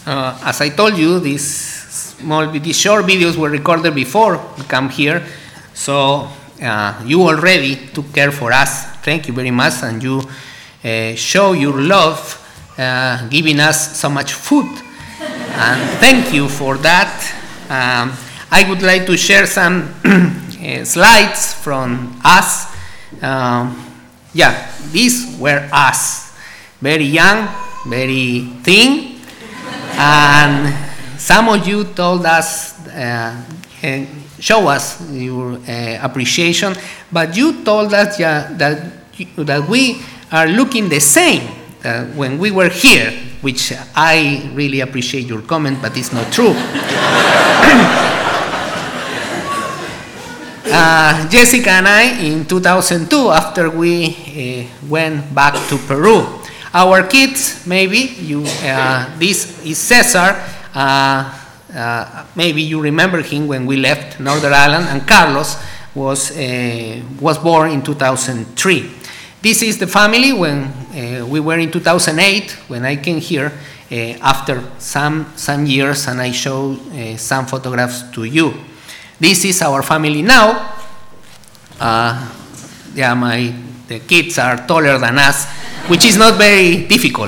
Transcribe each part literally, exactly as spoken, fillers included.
Uh, as I told you, these small, these short videos were recorded before we come here, so uh, you already took care for us. Thank you very much, and you uh, show your love, uh, giving us so much food, and thank you for that. Um, I would like to share some uh, slides from us. Um, yeah, these were us, very young, very thin. And some of you told us, uh, uh, show us your uh, appreciation, but you told us yeah, that, that we are looking the same uh, when we were here, which I really appreciate your comment, but it's not true. uh, Jessica and I, in two thousand two, after we uh, went back to Peru, our kids, maybe, you, uh, this is Cesar, uh, uh, maybe you remember him when we left Northern Ireland, and Carlos was, uh, was born in two thousand three. This is the family when uh, we were in two thousand eight, when I came here uh, after some, some years, and I showed uh, some photographs to you. This is our family now. Uh, yeah, my, the kids are taller than us, which is not very difficult.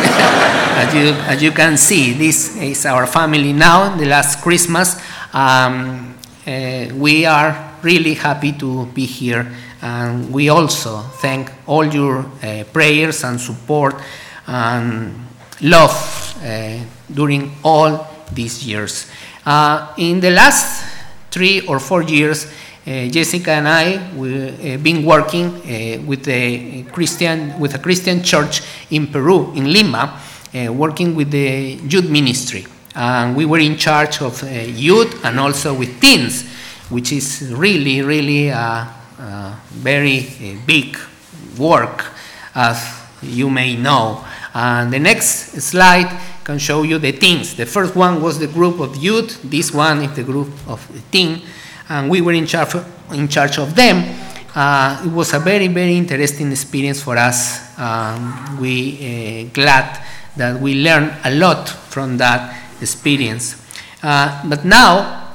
as, you, as you can see, this is our family now, the last Christmas. Um, uh, we are really happy to be here, and we also thank all your uh, prayers and support and love uh, during all these years. Uh, in the last three or four years, Uh, Jessica and I we've uh, been working uh, with a Christian with a Christian church in Peru, in Lima, uh, working with the youth ministry. And uh, we were in charge of uh, youth and also with teens, which is really, really a, a very uh, big work, as you may know. And the next slide can show you the teens. The first one was the group of youth. This one is the group of teen. And we were in charge of, in charge of them. Uh, it was a very, very interesting experience for us. Um, we uh, glad that we learned a lot from that experience. Uh, but now,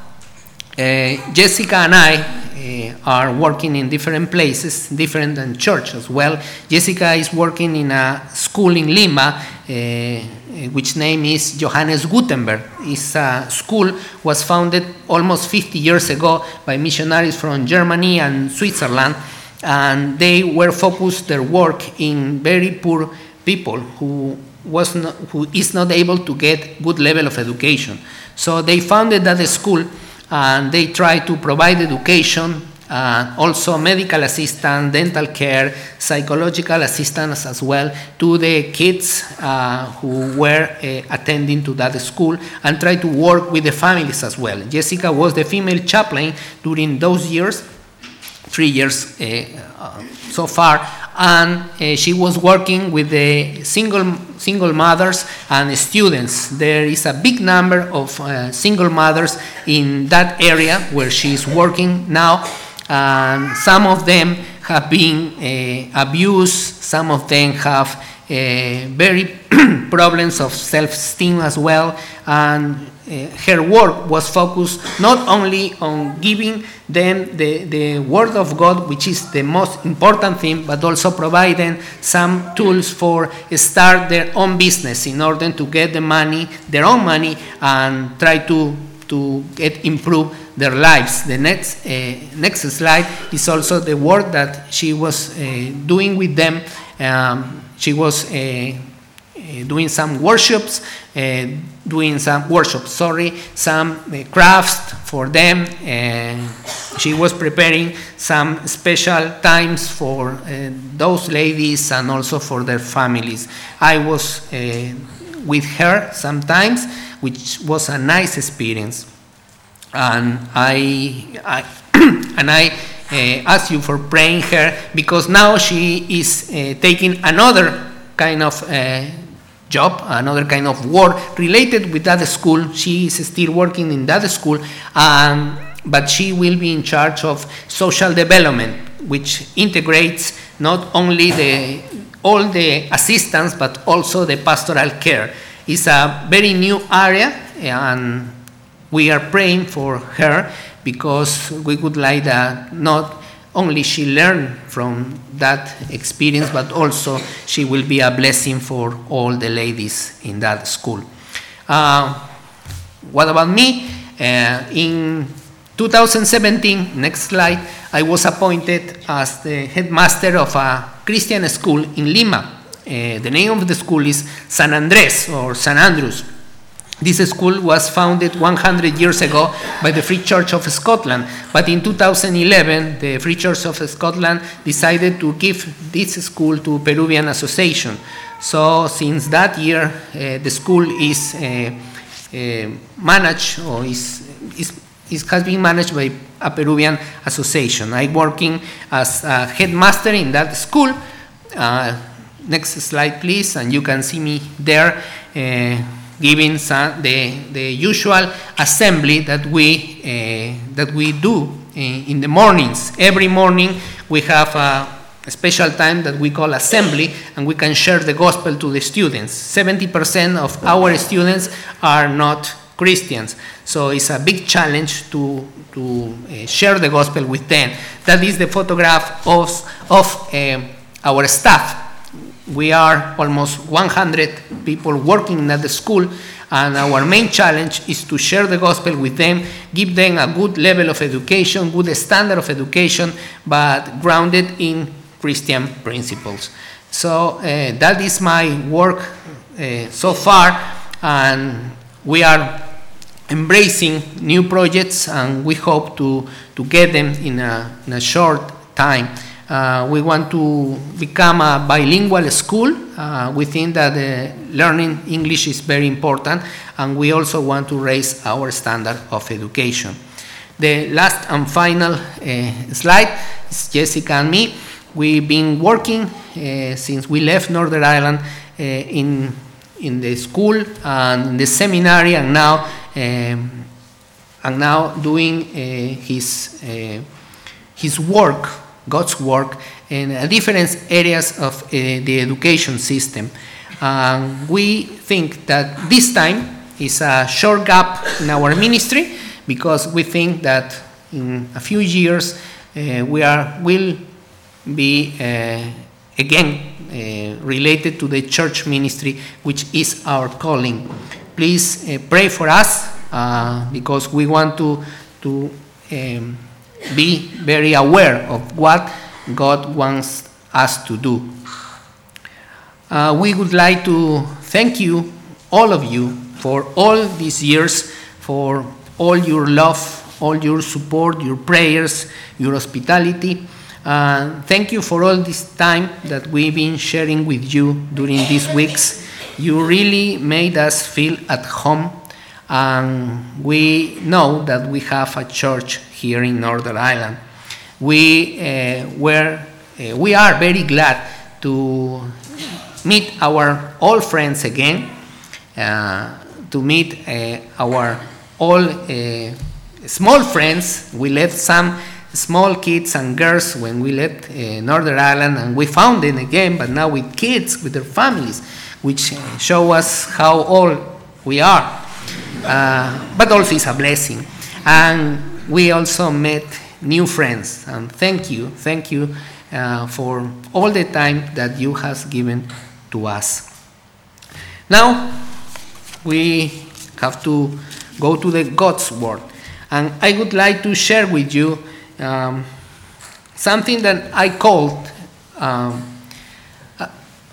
uh, Jessica and I uh, are working in different places, different than church as well. Jessica is working in a school in Lima, uh, which name is Johannes Gutenberg. It's a school was founded almost fifty years ago by missionaries from Germany and Switzerland, and they were focused their work in very poor people who was not, who is not able to get good level of education. So they founded that school, and they try to provide education, uh, also medical assistance, dental care, psychological assistance as well to the kids uh, who were uh, attending to that school, and try to work with the families as well. Jessica was the female chaplain during those years, three years uh, uh, so far, and uh, she was working with the single single mothers and students. There is a big number of uh, single mothers in that area where she is working now, and some of them have been uh, abused, some of them have uh, very problems of self-esteem as well, and uh, her work was focused not only on giving them the, the Word of God, which is the most important thing, but also providing some tools for start their own business in order to get the money, their own money, and try to, to get improve their lives. The next, uh, next slide is also the work that she was uh, doing with them. Um, she was uh, Uh, doing some workshops, uh, doing some workshops, sorry, some uh, crafts for them. And she was preparing some special times for uh, those ladies and also for their families. I was uh, with her sometimes, which was a nice experience. And I, I and I uh, asked you for praying her, because now she is uh, taking another kind of uh, job, another kind of work related with that school. She is still working in that school, um, but she will be in charge of social development, which integrates not only the all the assistance but also the pastoral care. is a very new area, and we are praying for her because we would like that not only she learn from that experience, but also she will be a blessing for all the ladies in that school. Uh, what about me? Uh, in two thousand seventeen, next slide, I was appointed as the headmaster of a Christian school in Lima. Uh, the name of the school is San Andres or San Andrews. This school was founded one hundred years ago by the Free Church of Scotland, but in two thousand eleven, the Free Church of Scotland decided to give this school to Peruvian Association. So since that year, uh, the school is uh, uh, managed, or is, is, is has been managed by a Peruvian association. I'm working as a headmaster in that school. Uh, next slide, please, and you can see me there. Uh, giving some, the, the usual assembly that we, uh, that we do in, in the mornings. Every morning we have a, a special time that we call assembly, and we can share the gospel to the students. seventy percent of our students are not Christians, so it's a big challenge to, to uh, share the gospel with them. That is the photograph of, of uh, our staff. We are almost one hundred people working at the school, and our main challenge is to share the gospel with them, give them a good level of education, good standard of education, but grounded in Christian principles. So uh, that is my work uh, so far, and we are embracing new projects, and we hope to, to get them in a, in a short time. Uh, we want to become a bilingual school. Uh, we think that uh, learning English is very important, and we also want to raise our standard of education. The last and final uh, slide is Jessica and me. We've been working uh, since we left Northern Ireland uh, in, in the school and in the seminary, and now, um, and now doing uh, his, uh, his work, God's work in uh, different areas of uh, the education system. Um, we think that this time is a short gap in our ministry, because we think that in a few years uh, we are will be uh, again uh, related to the church ministry, which is our calling. Please uh, pray for us, uh, because we want to to um, be very aware of what God wants us to do. Uh, we would like to thank you, all of you, for all these years, for all your love, all your support, your prayers, your hospitality. Uh, thank you for all this time that we've been sharing with you during these weeks. You really made us feel at home, and we know that we have a church here in Northern Ireland. We uh, were, uh, we are very glad to meet our old friends again, uh, to meet uh, our old uh, small friends. We left some small kids and girls when we left uh, Northern Ireland, and we found them again, but now with kids, with their families, which uh, show us how old we are. Uh, but also it's a blessing. And we also met new friends, and thank you, thank you uh, for all the time that you have given to us. Now, we have to go to the God's Word, and I would like to share with you um, something that I called um, a,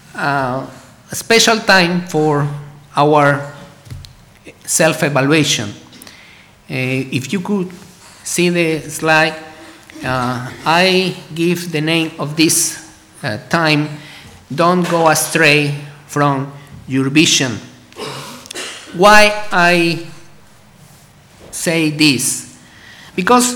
a special time for our self-evaluation. Uh, if you could see the slide, uh, I give the name of this uh, time, Don't Go Astray from Your Vision. Why I say this? Because,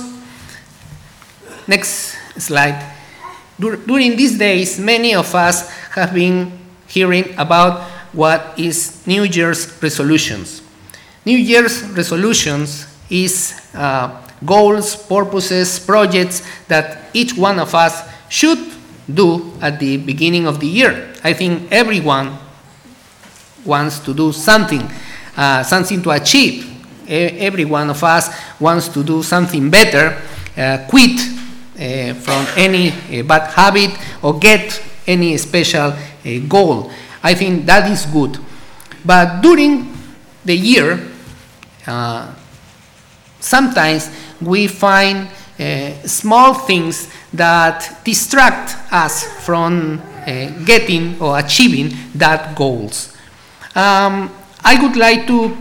next slide, dur during these days, many of us have been hearing about what is New Year's resolutions. New Year's resolutions is uh, goals, purposes, projects that each one of us should do at the beginning of the year. I think everyone wants to do something, uh, something to achieve. E- every one of us wants to do something better, uh, quit uh, from any uh, bad habit, or get any special uh, goal. I think that is good. But during the year, uh, sometimes we find uh, small things that distract us from uh, getting or achieving that goals. Um, I would like to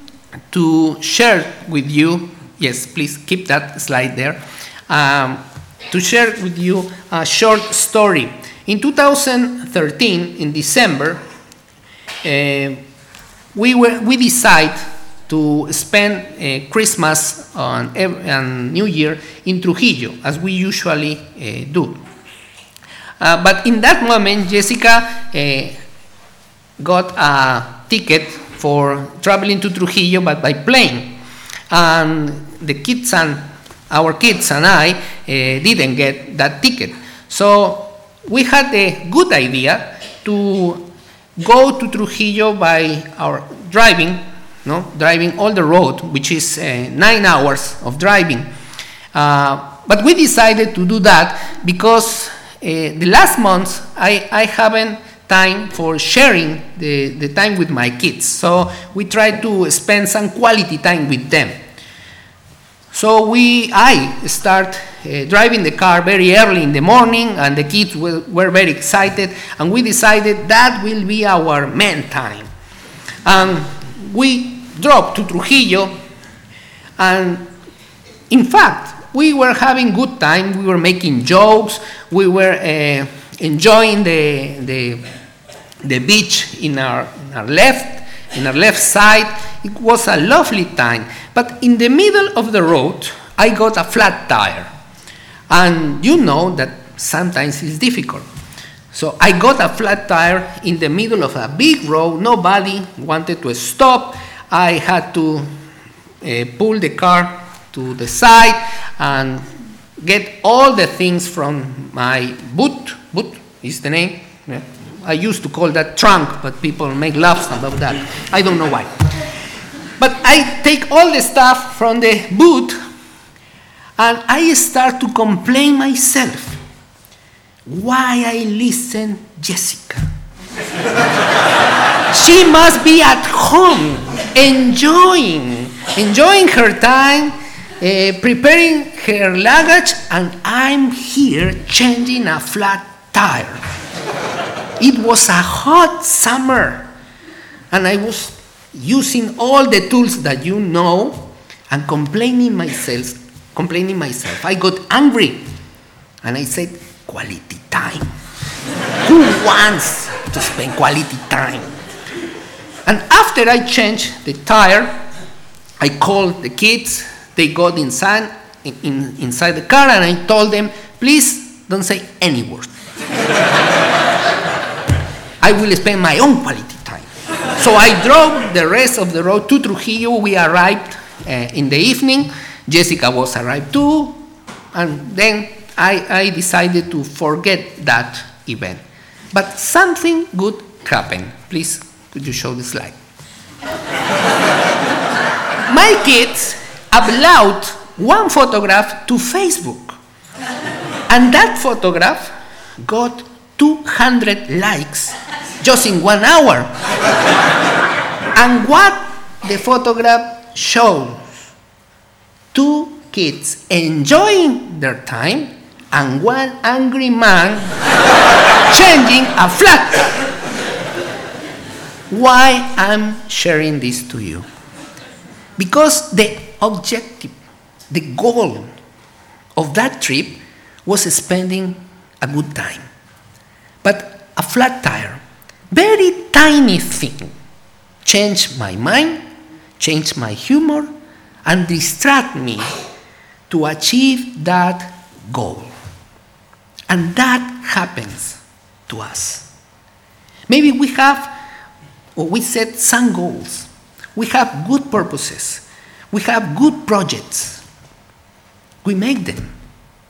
to share with you, yes, please keep that slide there, um, to share with you a short story. In two thousand thirteen, in December, uh, we were we decided to spend uh, Christmas on, and New Year in Trujillo, as we usually uh, do. Uh, but in that moment, Jessica uh, got a ticket for traveling to Trujillo, but by plane. And the kids and our kids and I uh, didn't get that ticket. So we had a good idea to go to Trujillo by our driving, no, driving all the road, which is uh, nine hours of driving. Uh, but we decided to do that because uh, the last months I, I haven't time for sharing the, the time with my kids. So we tried to spend some quality time with them. So we, I start uh, driving the car very early in the morning, and the kids were, were very excited, and we decided that will be our main time. And we drove to Trujillo, and in fact, we were having good time. We were making jokes. We were uh, enjoying the, the, the beach in our, in our left, in our left side. It was a lovely time. But in the middle of the road, I got a flat tire. And you know that sometimes it's difficult. So I got a flat tire in the middle of a big road. Nobody wanted to stop. I had to uh, pull the car to the side and get all the things from my boot. Boot is the name. Yeah. I used to call that trunk, but people make laughs about that. I don't know why. But I take all the stuff from the boot, and I start to complain myself. Why I listen Jessica? She must be at home, enjoying, enjoying her time, uh, preparing her luggage, and I'm here changing a flat tire. It was a hot summer, and I was using all the tools that you know and complaining myself, complaining myself. I got angry, and I said, quality time. Who wants to spend quality time? And after I changed the tire, I called the kids. They got inside, in, in, inside the car, and I told them, please don't say any word. I will spend my own quality time. So I drove the rest of the road to Trujillo. We arrived uh, in the evening. Jessica was arrived too. And then I, I decided to forget that event. But something good happened. Please, could you show the slide? My kids upload one photograph to Facebook. And that photograph got two hundred likes just in one hour. And what the photograph shows, two kids enjoying their time and one angry man changing a flat tire. Why I'm sharing this to you? Because the objective, the goal of that trip was spending a good time. But a flat tire, very tiny thing, changed my mind, changed my humor, and distract me to achieve that goal. And that happens to us. Maybe we have, or we set some goals. We have good purposes. We have good projects. We make them.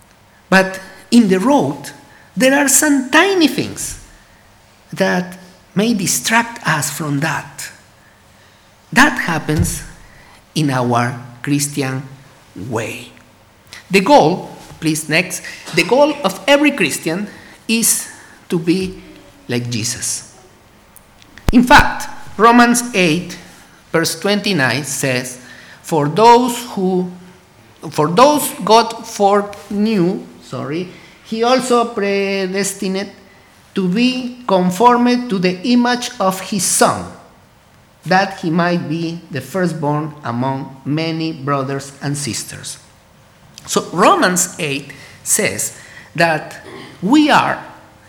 But in the road, there are some tiny things that may distract us from that. That happens in our Christian way. The goal, please next, the goal of every Christian is to be like Jesus. In fact, Romans eight, verse twenty-nine says, For those who, for those God foreknew, sorry, He also predestined to be conformed to the image of His Son, that He might be the firstborn among many brothers and sisters. So Romans eight says that we are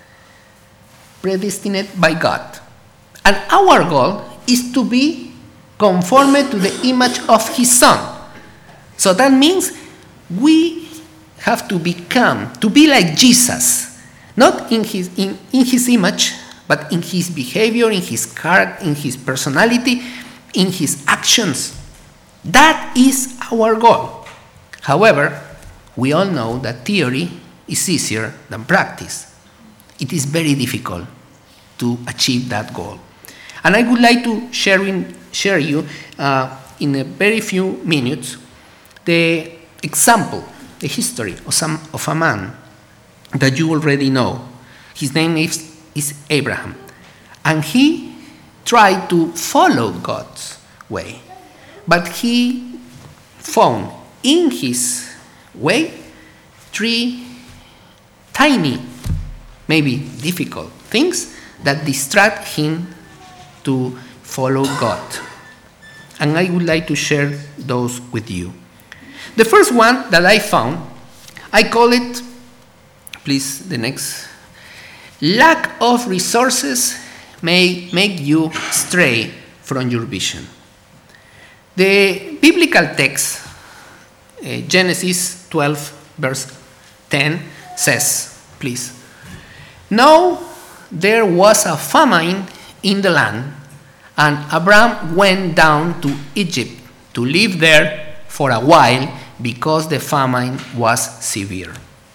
predestined by God, and our goal is to be conformed to the image of His Son. So that means we have to become, to be like Jesus, not in his, in, in his image, but in his behavior, in his character, in his personality, in his actions. That is our goal. However, we all know that theory is easier than practice. It is very difficult to achieve that goal. And I would like to share, in, share you uh, in a very few minutes the example, the history of, some, of a man that you already know. His name is, is Abraham. And he tried to follow God's way. But he found in his way three tiny, maybe difficult things that distract him to follow God. And I would like to share those with you. The first one that I found, I call it, please, the next, lack of resources may make you stray from your vision. The biblical text, uh, Genesis twelve, verse ten, says, please, Now there was a famine in the land, and Abram went down to Egypt to live there for a while because the famine was severe.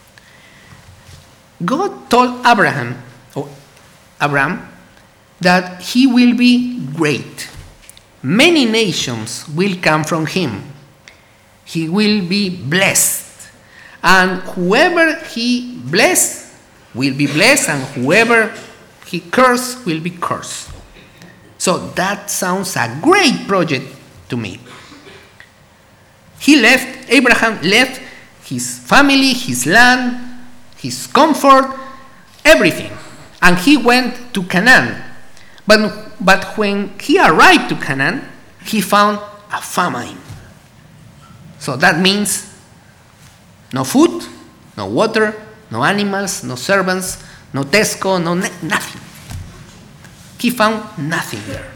God told Abraham, or Abram, that he will be great. Many nations will come from him. He will be blessed. And whoever he bless will be blessed, and whoever he curse will be cursed. So that sounds a great project to me. He left, Abraham left his family, his land, his comfort, everything. And he went to Canaan. But, but when he arrived to Canaan, he found a famine. So that means no food, no water, no animals, no servants, no Tesco, no ne- nothing. He found nothing there.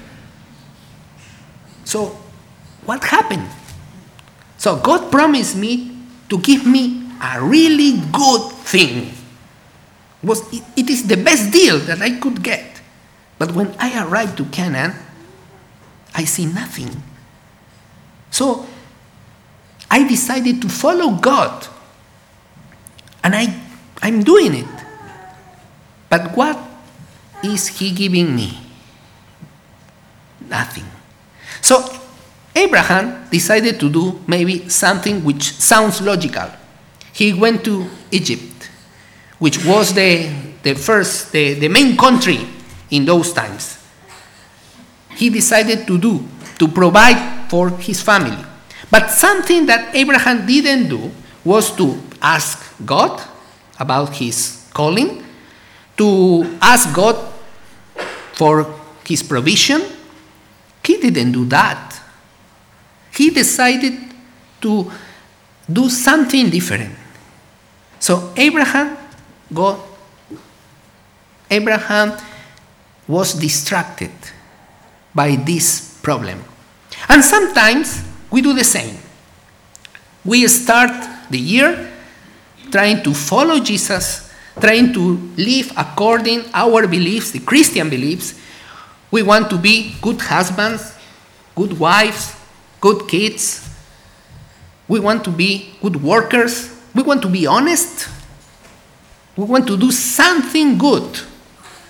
So what happened? So God promised me to give me a really good thing. Was it, it is the best deal that I could get. But when I arrived to Canaan, I see nothing. So I decided to follow God. And I, I'm doing it. But what is he giving me? Nothing. So Abraham decided to do maybe something which sounds logical. He went to Egypt, which was the, the first, the, the main country in those times. He decided to do, to provide for his family. But something that Abraham didn't do was to ask God about his calling, to ask God for his provision. He didn't do that. He decided to do something different. So Abraham, God, Abraham was distracted by this problem. And sometimes we do the same. We start the year trying to follow Jesus, trying to live according to our beliefs, the Christian beliefs. We want to be good husbands, good wives, good kids. We want to be good workers. We want to be honest. We want to do something good.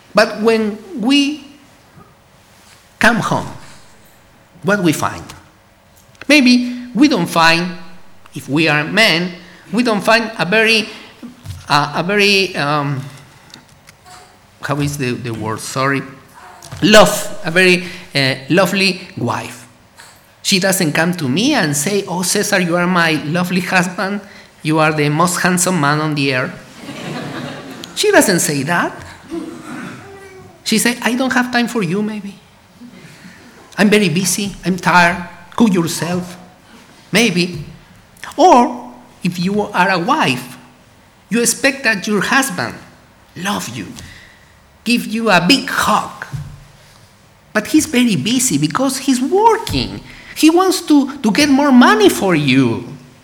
But when we come home, what we find? Maybe we don't find, if we are men, we don't find a very, uh, a very, um, how is the, the word, sorry, love, a very uh, lovely wife. She doesn't come to me and say, oh, Cesar, you are my lovely husband. You are the most handsome man on the earth. She doesn't say that. She says, I don't have time for you, maybe. I'm very busy. I'm tired. Cook yourself. Maybe. Or, if you are a wife, you expect that your husband love you, give you a big hug. But he's very busy because he's working. He wants to, to get more money for you.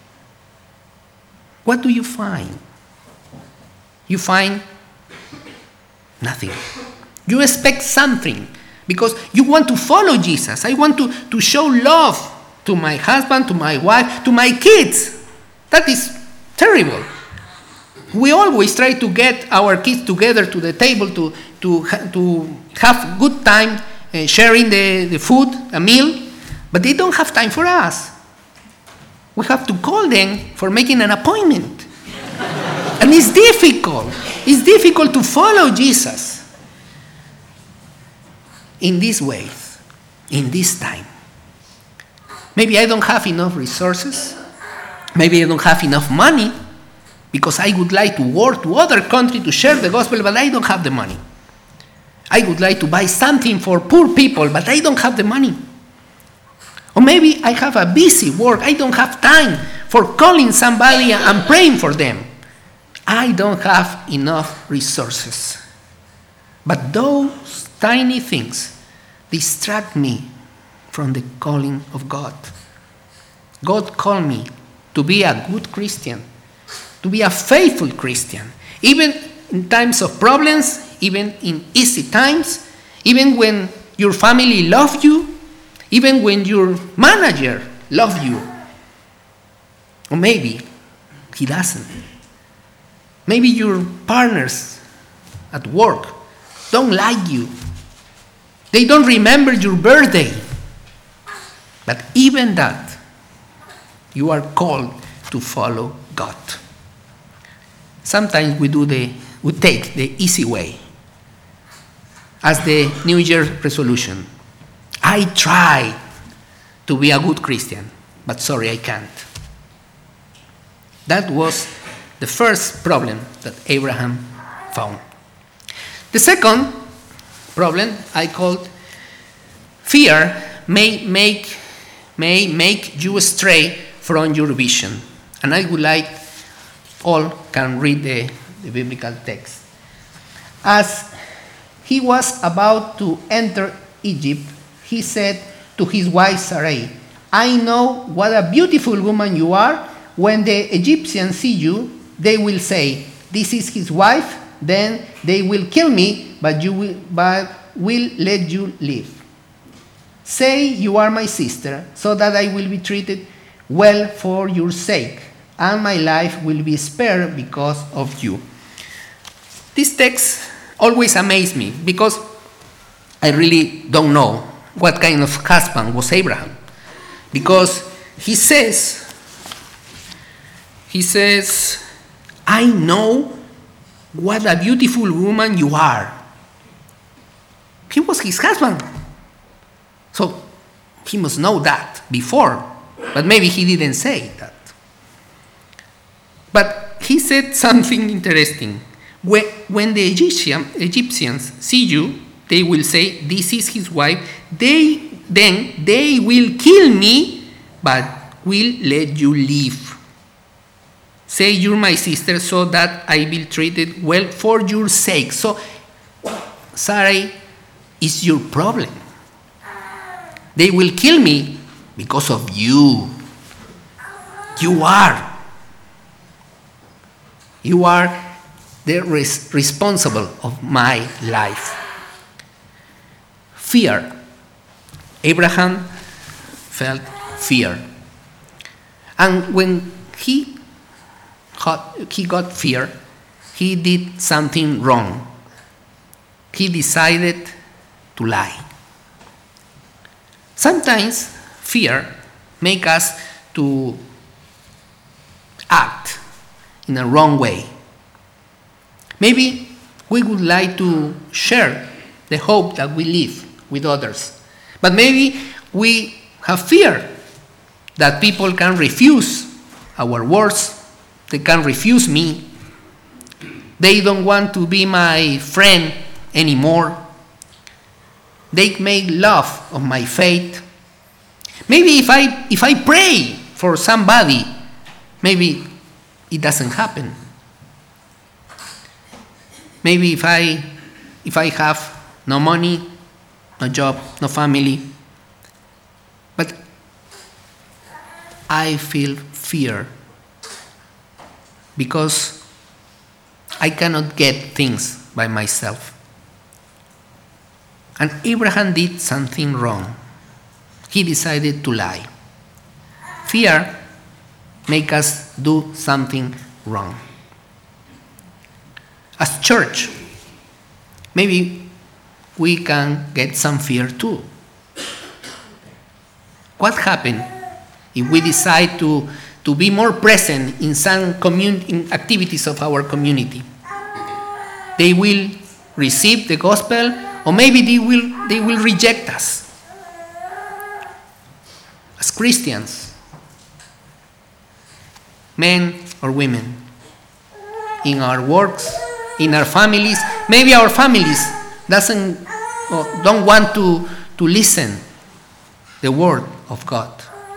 What do you find? You find nothing. You expect something because you want to follow Jesus. I want to, to show love to my husband, to my wife, to my kids. That is terrible. We always try to get our kids together to the table to, to, to have good time uh, sharing the, the food, a meal, but they don't have time for us. We have to call them for making an appointment. And it's difficult. It's difficult to follow Jesus in these ways, in this time. Maybe I don't have enough resources. Maybe I don't have enough money because I would like to work to other countries to share the gospel, but I don't have the money. I would like to buy something for poor people, but I don't have the money. Or maybe I have a busy work. I don't have time for calling somebody and praying for them. I don't have enough resources. But those tiny things distract me from the calling of God. God called me to be a good Christian, to be a faithful Christian, even in times of problems, even in easy times, even when your family loves you, even when your manager loves you. Or maybe he doesn't. Maybe your partners at work don't like you. They don't remember your birthday. But even that, you are called to follow God. Sometimes we do the we take the easy way. As the New Year resolution. I try to be a good Christian, but sorry, I can't. That was the first problem that Abraham found. The second problem I called fear may make, may make you stray from your vision. And I would like all can read the, the biblical text. As he was about to enter Egypt, he said to his wife Sarai, I know what a beautiful woman you are. When the Egyptians see you, they will say, this is his wife. Then they will kill me, but you will, but will let you live. Say you are my sister, so that I will be treated well for your sake, and my life will be spared because of you. This text always amazed me, because I really don't know what kind of husband was Abraham. Because he says, he says, I know what a beautiful woman you are. He was his husband. So he must know that before, but maybe he didn't say that. But he said something interesting. When, when the Egyptian, Egyptians see you, they will say, this is his wife. They, then they will kill me, but will let you live. Say you're my sister, so that I will treat it well for your sake. So, Sarai is your problem. They will kill me because of you. You are. You are the res- responsible of my life. Fear. Abraham felt fear. And when he got, he got fear, he did something wrong. he decided to lie. Sometimes fear makes us to act in a wrong way. Maybe we would like to share the hope that we live with others, but maybe we have fear that people can refuse our words, they can refuse me, they don't want to be my friend anymore, they make love of my faith. Maybe if I if I pray for somebody, maybe it doesn't happen. Maybe if I if I have no money, no job, no family, but I feel fear because I cannot get things by myself. And Abraham did something wrong. He decided to lie. Fear makes us do something wrong. As church, maybe we can get some fear too. What happens if we decide to, to be more present in some commun- in activities of our community? They will receive the gospel, or maybe they will, they will reject us. As Christians, men or women, in our works, in our families, maybe our families doesn't or don't want to, to listen the word of God.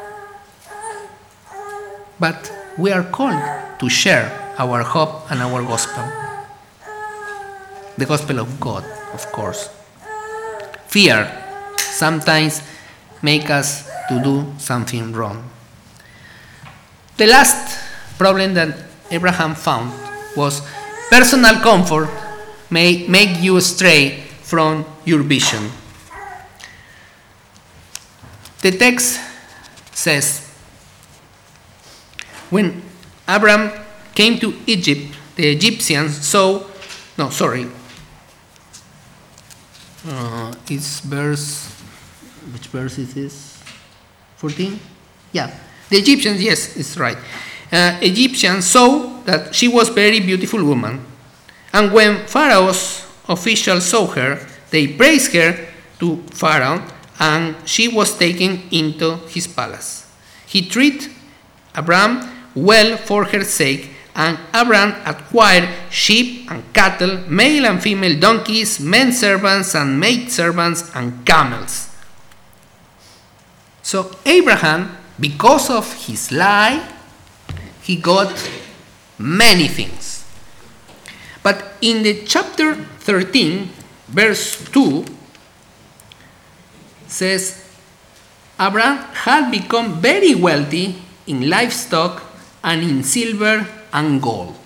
But we are called to share our hope and our gospel. The gospel of God, of course. Fear sometimes makes us to do something wrong. The last problem that Abraham found was personal comfort may make you stray from your vision. The text says, when Abraham came to Egypt, the Egyptians saw, no, sorry, uh, it's verse, which verse is this? fourteen? Yeah, the Egyptians, yes, it's right. Uh, Egyptians saw that she was a very beautiful woman. And when Pharaoh's officials saw her, they praised her to Pharaoh, and she was taken into his palace. He treated Abram well for her sake, and Abram acquired sheep and cattle, male and female donkeys, men servants and maid servants, and camels. So Abraham, because of his lie, he got many things. But in the chapter thirteen, verse two, says, Abraham had become very wealthy in livestock and in silver and gold.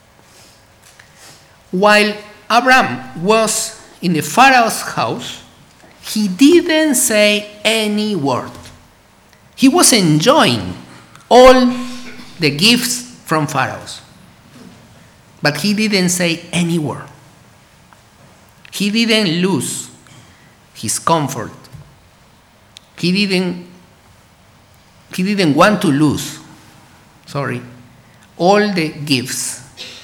While Abraham was in the Pharaoh's house, he didn't say any word. He was enjoying all the gifts from Pharaoh, but he didn't say any word. He didn't lose his comfort. He didn't, he didn't want to lose, sorry, all the gifts.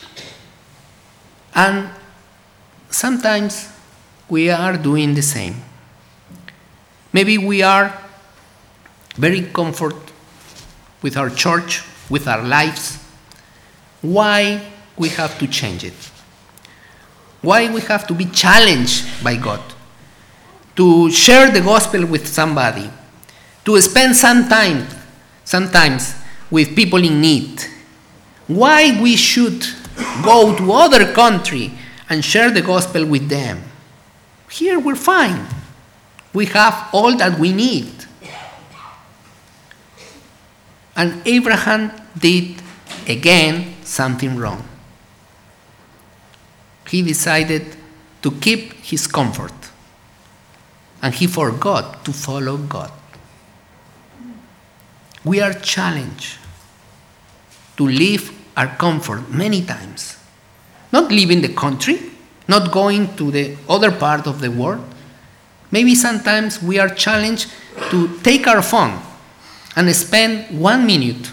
And sometimes we are doing the same. Maybe we are very comfort with our church, with our lives. Why we have to change it? Why we have to be challenged by God to share the gospel with somebody, to spend some time, sometimes with people in need? Why we should go to other country and share the gospel with them? Here we're fine. We have all that we need. And Abraham did again something wrong. He decided to keep his comfort, and he forgot to follow God. We are challenged to leave our comfort many times. Not leaving the country, not going to the other part of the world. Maybe sometimes we are challenged to take our phone and spend one minute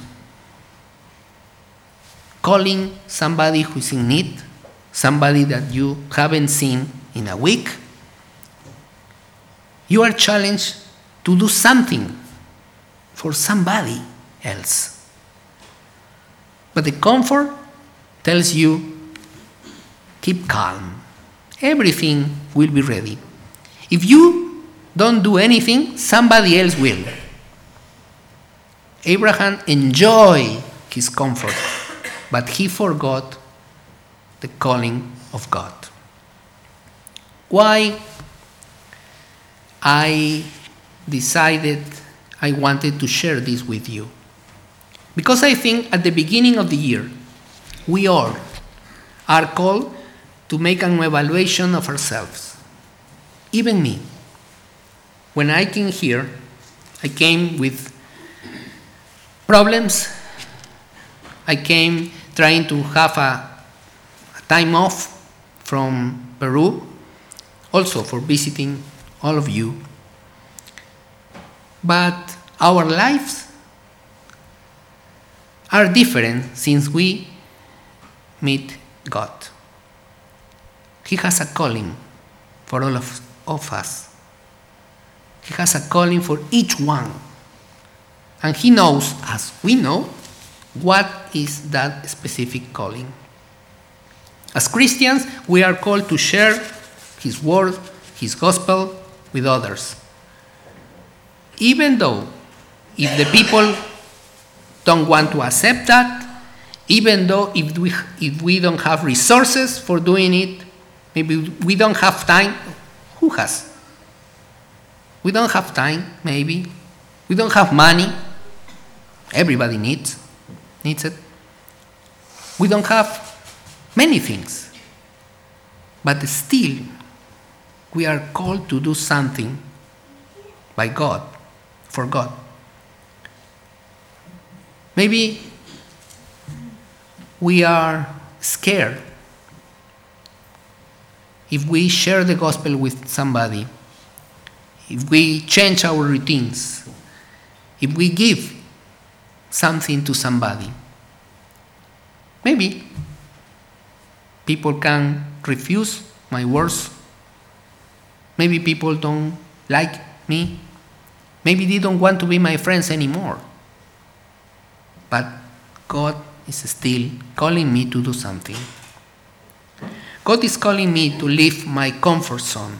calling somebody who's in need, somebody that you haven't seen in a week. You are challenged to do something for somebody else. But the comfort tells you, keep calm. Everything will be ready. If you don't do anything, somebody else will. Abraham enjoyed his comfort, but he forgot the calling of God. Why I decided I wanted to share this with you? Because I think at the beginning of the year, we all are called to make an evaluation of ourselves. Even me. When I came here, I came with problems. I came trying to have a, a time off from Peru, also for visiting all of you. But our lives are different since we meet God. He has a calling for all of, of us. He has a calling for each one. And He knows, as we know, what is that specific calling. As Christians, we are called to share His word, His gospel with others. Even though if the people don't want to accept that, even though if we, if we don't have resources for doing it, maybe we don't have time. Who has? We don't have time, maybe. We don't have money. Everybody needs, needs it. We don't have many things. But still, we are called to do something by God, for God. Maybe we are scared if we share the gospel with somebody, if we change our routines, if we give something to somebody. Maybe people can refuse my words. Maybe people don't like me. Maybe they don't want to be my friends anymore. But God is still calling me to do something. God is calling me to leave my comfort zone.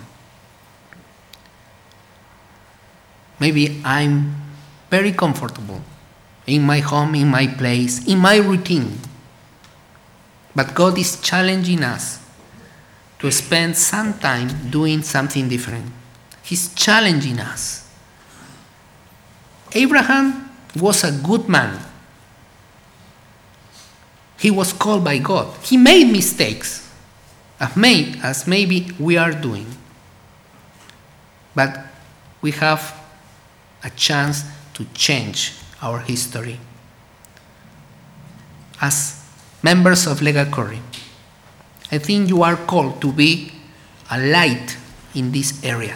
Maybe I'm very comfortable in my home, in my place, in my routine. But God is challenging us to spend some time doing something different. He's challenging us. Abraham was a good man. He was called by God. He made mistakes, as, made, as maybe we are doing. But we have a chance to change our history. As members of Lega Corrie, I think you are called to be a light in this area.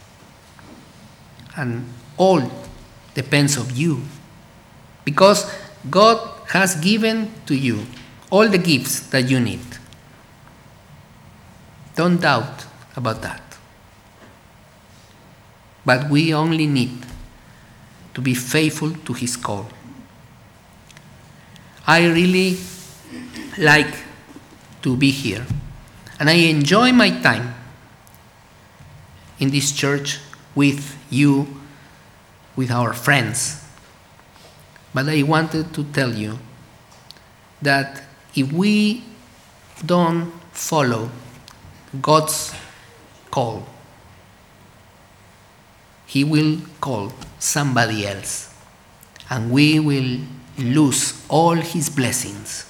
And all depends on you. Because God has given to you all the gifts that you need. Don't doubt about that. But we only need to be faithful to His call. I really like to be here, and I enjoy my time in this church with you, with our friends. But I wanted to tell you that if we don't follow God's call, He will call somebody else, and we will lose all His blessings.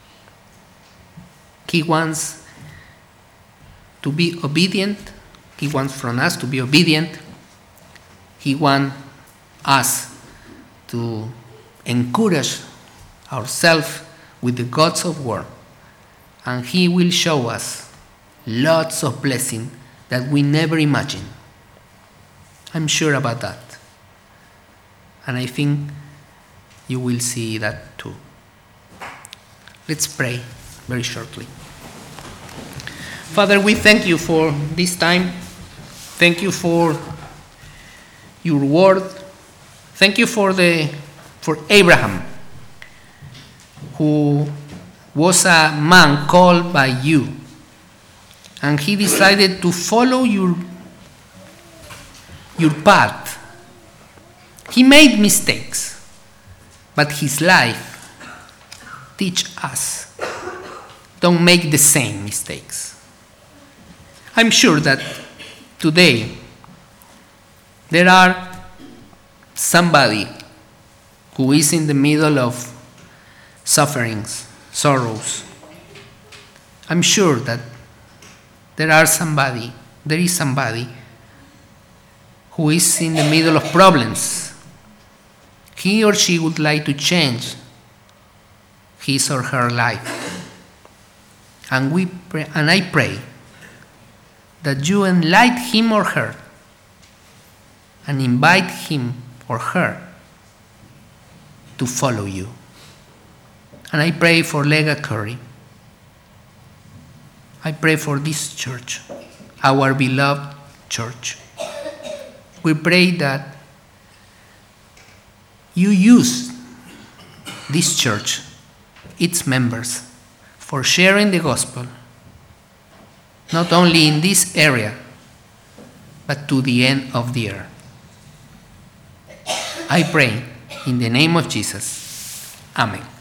He wants to be obedient. He wants from us to be obedient. He wants us to encourage ourselves with the God's of word, and He will show us lots of blessing that we never imagined. I'm sure about that. And I think you will see that too. Let's pray very shortly. Father, we thank you for this time. Thank you for your word. Thank you for the for Abraham, who was a man called by you, and he decided to follow your your path. He made mistakes, but his life teach us don't make the same mistakes. I'm sure that today there are somebody who is in the middle of sufferings, sorrows. I'm sure that there are somebody, there is somebody who is in the middle of problems. He or she would like to change his or her life. And we pray, and I pray that you enlighten him or her and invite him or her to follow you. And I pray for Lega Curry. I pray for this church, our beloved church. We pray that you use this church, its members, for sharing the gospel, not only in this area, but to the end of the earth. I pray in the name of Jesus. Amen.